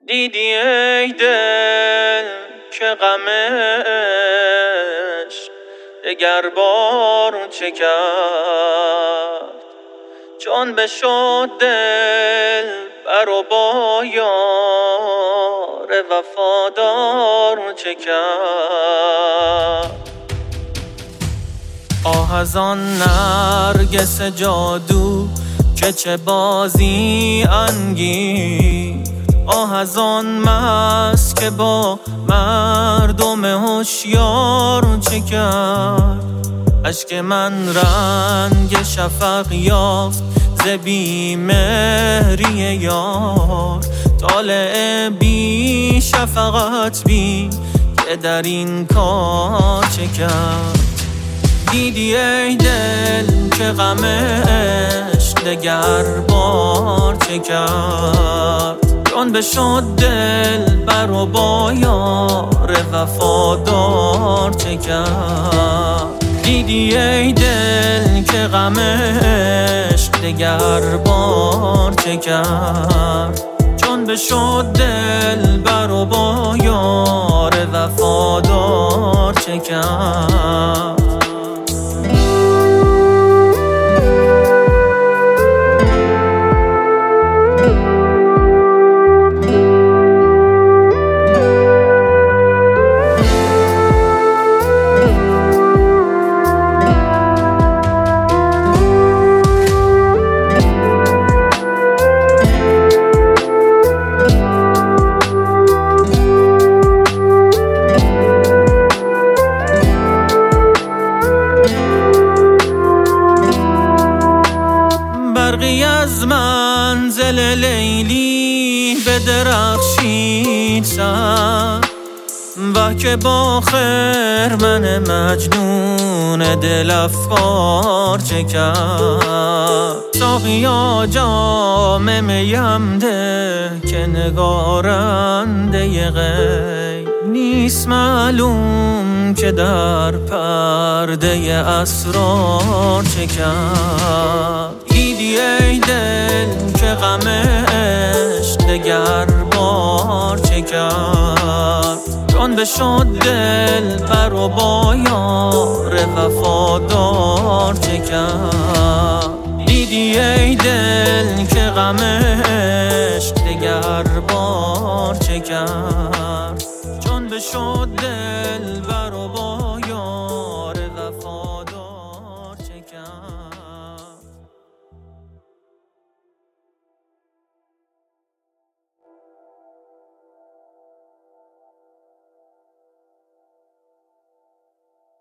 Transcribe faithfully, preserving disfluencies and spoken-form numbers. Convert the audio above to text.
دیدی ای دل که غمش دگر بار چه کرد، چون بشد دل بر و با یار وفادار چه کرد. آه از آن نرگس جادو که چه بازی انگیز، آه از آن مست که با مردم هوشیار چه کرد. اشک من رنگ شفق یافت ز بی‌مهری یار، طالع بی شفقت بین که در این کار چه کرد. دیدی ای دل که غمش دگر بار چه کرد، چون بشد دل بر و با یار وفادار چه کرد. دیدی ای دل که غمش دگر بار چه کرد، چون بشد دل بر و با یار وفادار چه کرد. برقی از منزل لیلی بدرخشید سر، و که با خرمن مجنون دل افکار چه کرد. ساقیا جام میم ده که نگارنده غیب نیست معلوم که در پرده اسرار چه کرد. دیدی ای دل که غمش دگر بار چه کرد، چون بشد دل بر و با یار وفادار چه کرد. دیدی ای دل که غمش دگر بار چه کرد، چون بشد دل